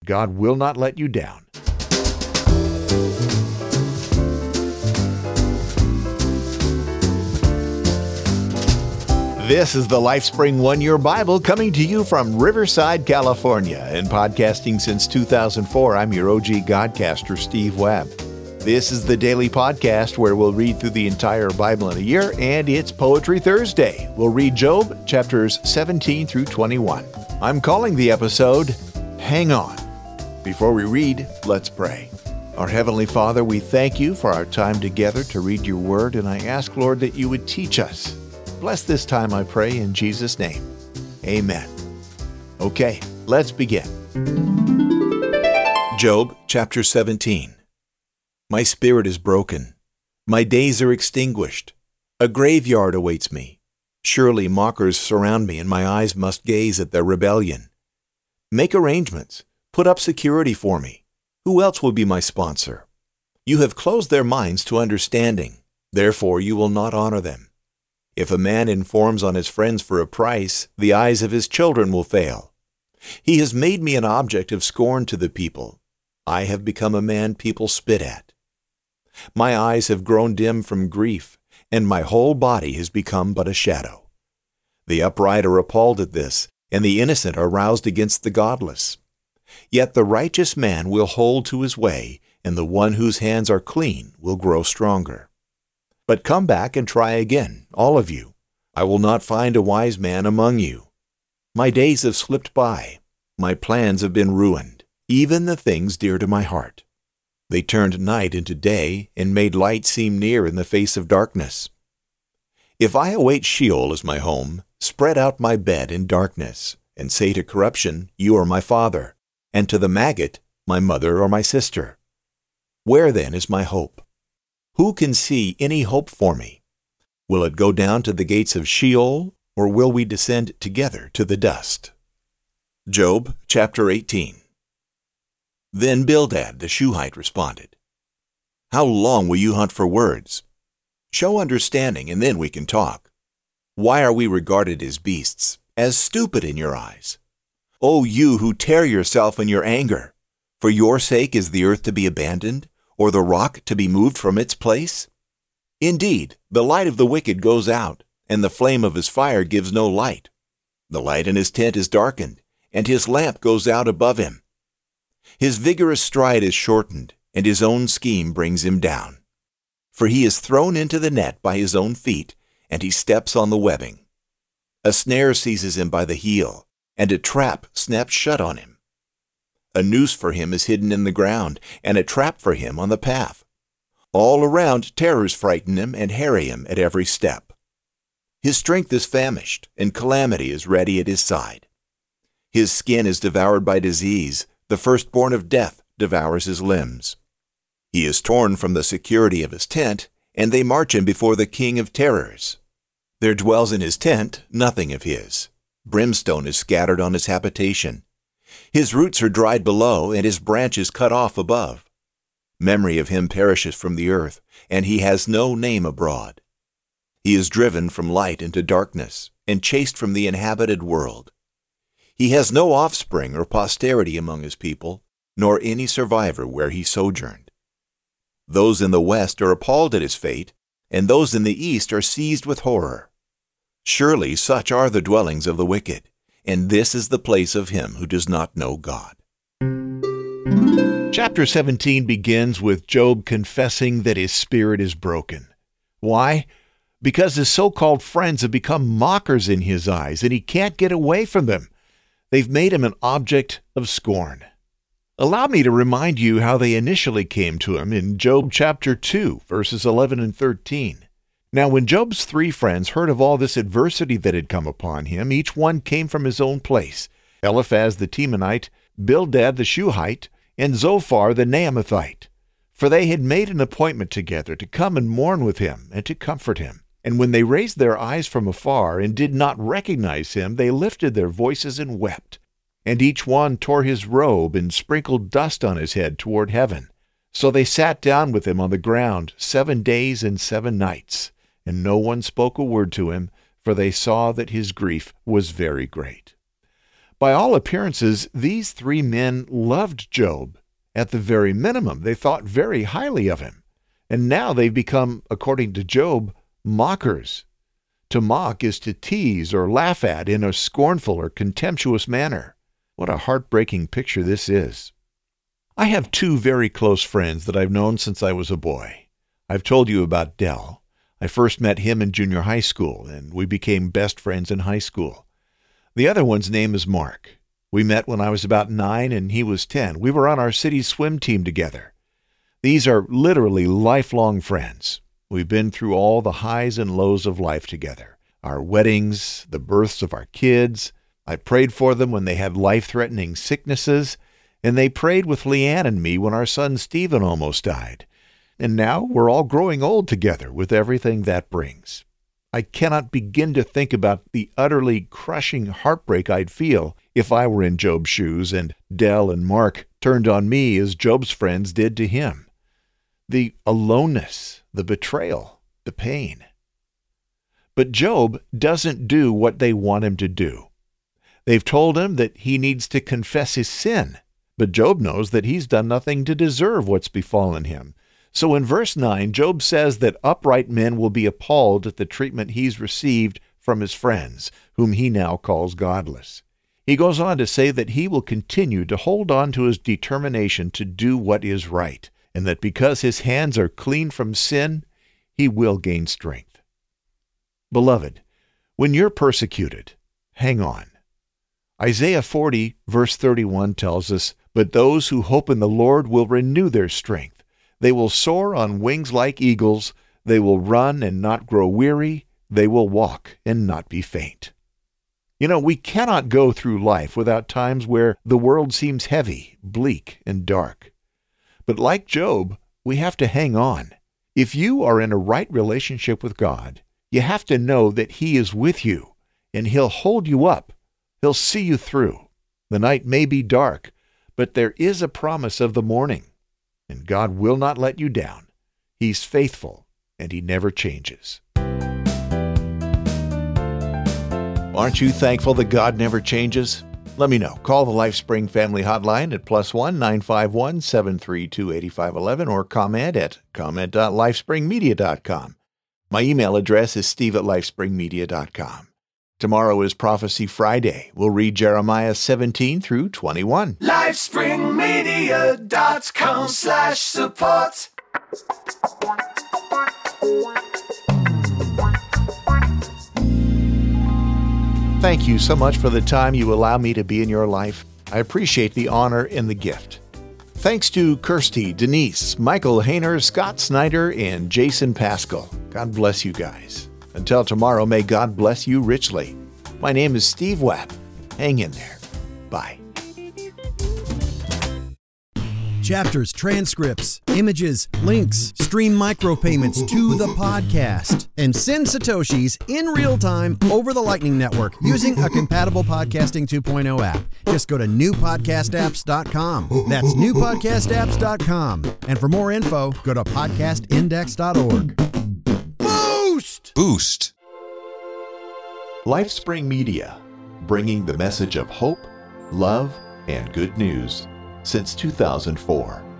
God will not let you down. This is the LifeSpring 1-Year Bible coming to you from Riverside, California, and podcasting since 2004. I'm your OG Godcaster, Steve Webb. This is the daily podcast where we'll read through the entire Bible in a year, and it's Poetry Thursday. We'll read Job chapters 17 through 21. I'm calling the episode, Hang On. Before we read, let's pray. Our Heavenly Father, we thank you for our time together to read your word, and I ask, Lord, that you would teach us. Bless this time, I pray, in Jesus' name. Amen. Okay, let's begin. Job chapter 17. My spirit is broken. My days are extinguished. A graveyard awaits me. Surely mockers surround me, and my eyes must gaze at their rebellion. Make arrangements. Put up security for me. Who else will be my sponsor? You have closed their minds to understanding. Therefore you will not honor them. If a man informs on his friends for a price, the eyes of his children will fail. He has made me an object of scorn to the people. I have become a man people spit at. My eyes have grown dim from grief, and my whole body has become but a shadow. The upright are appalled at this, and the innocent are roused against the godless. Yet the righteous man will hold to his way, and the one whose hands are clean will grow stronger. But come back and try again, all of you. I will not find a wise man among you. My days have slipped by. My plans have been ruined, even the things dear to my heart. They turned night into day and made light seem near in the face of darkness. If I await Sheol as my home, spread out my bed in darkness, and say to corruption, you are my father, and to the maggot, my mother or my sister. Where then is my hope? Who can see any hope for me? Will it go down to the gates of Sheol, or will we descend together to the dust? Job chapter 18. Then Bildad the Shuhite responded, How long will you hunt for words? Show understanding, and then we can talk. Why are we regarded as beasts, as stupid in your eyes? O you who tear yourself in your anger, for your sake is the earth to be abandoned, or the rock to be moved from its place? Indeed, the light of the wicked goes out, and the flame of his fire gives no light. The light in his tent is darkened, and his lamp goes out above him. His vigorous stride is shortened, and his own scheme brings him down. For he is thrown into the net by his own feet, and he steps on the webbing. A snare seizes him by the heel, and a trap snaps shut on him. A noose for him is hidden in the ground, and a trap for him on the path. All around terrors frighten him and harry him at every step. His strength is famished, and calamity is ready at his side. His skin is devoured by disease, the firstborn of death devours his limbs. He is torn from the security of his tent, and they march him before the king of terrors. There dwells in his tent nothing of his. Brimstone is scattered on his habitation. His roots are dried below, and his branches cut off above. Memory of him perishes from the earth, and he has no name abroad. He is driven from light into darkness, and chased from the inhabited world. He has no offspring or posterity among his people, nor any survivor where he sojourned. Those in the west are appalled at his fate, and those in the east are seized with horror. Surely such are the dwellings of the wicked, and this is the place of him who does not know God. Chapter 17 begins with Job confessing that his spirit is broken. Why? Because his so-called friends have become mockers in his eyes, and he can't get away from them. They've made him an object of scorn. Allow me to remind you how they initially came to him in Job chapter 2, verses 11 and 13. Now when Job's 3 friends heard of all this adversity that had come upon him, each one came from his own place: Eliphaz the Temanite, Bildad the Shuhite, and Zophar the Naamathite. For they had made an appointment together to come and mourn with him and to comfort him. And when they raised their eyes from afar and did not recognize him, they lifted their voices and wept. And each one tore his robe and sprinkled dust on his head toward heaven. So they sat down with him on the ground 7 days and 7 nights. And no one spoke a word to him, for they saw that his grief was very great. By all appearances, these three men loved Job. At the very minimum, they thought very highly of him. And now they've become, according to Job, mockers. To mock is to tease or laugh at in a scornful or contemptuous manner. What a heartbreaking picture this is. I have two very close friends that I've known since I was a boy. I've told you about Dell. I first met him in junior high school, and we became best friends in high school. The other one's name is Mark. We met when I was about 9 and he was 10. We were on our city swim team together. These are literally lifelong friends. We've been through all the highs and lows of life together. Our weddings, the births of our kids. I prayed for them when they had life-threatening sicknesses, and they prayed with Leanne and me when our son Stephen almost died. And now we're all growing old together with everything that brings. I cannot begin to think about the utterly crushing heartbreak I'd feel if I were in Job's shoes and Dell and Mark turned on me as Job's friends did to him. The aloneness, the betrayal, the pain. But Job doesn't do what they want him to do. They've told him that he needs to confess his sin, but Job knows that he's done nothing to deserve what's befallen him. So in verse 9, Job says that upright men will be appalled at the treatment he's received from his friends, whom he now calls godless. He goes on to say that he will continue to hold on to his determination to do what is right, and that because his hands are clean from sin, he will gain strength. Beloved, when you're persecuted, hang on. Isaiah 40, verse 31 tells us, "But those who hope in the Lord will renew their strength. They will soar on wings like eagles. They will run and not grow weary. They will walk and not be faint." You know, we cannot go through life without times where the world seems heavy, bleak, and dark. But like Job, we have to hang on. If you are in a right relationship with God, you have to know that He is with you, and He'll hold you up. He'll see you through. The night may be dark, but there is a promise of the morning, and God will not let you down. He's faithful, and He never changes. Aren't you thankful that God never changes? Let me know. Call the LifeSpring Family Hotline at +1 951 732 8511 or comment at comment.lifespringmedia.com. My email address is steve@lifespringmedia.com. Tomorrow is Prophecy Friday. We'll read Jeremiah 17 through 21. LifeSpringMedia.com/support. Thank you so much for the time you allow me to be in your life. I appreciate the honor and the gift. Thanks to Kirsty, Denise, Michael Hayner, Scott Snyder, and Jason Pascal. God bless you guys. Until tomorrow, may God bless you richly. My name is Steve Webb. Hang in there. Bye. Chapters, transcripts, images, links, stream micropayments to the podcast, and send Satoshis in real time over the Lightning Network using a compatible Podcasting 2.0 app. Just go to newpodcastapps.com. That's newpodcastapps.com. And for more info, go to podcastindex.org. Boost. LifeSpring Media, bringing the message of hope, love, and good news since 2004.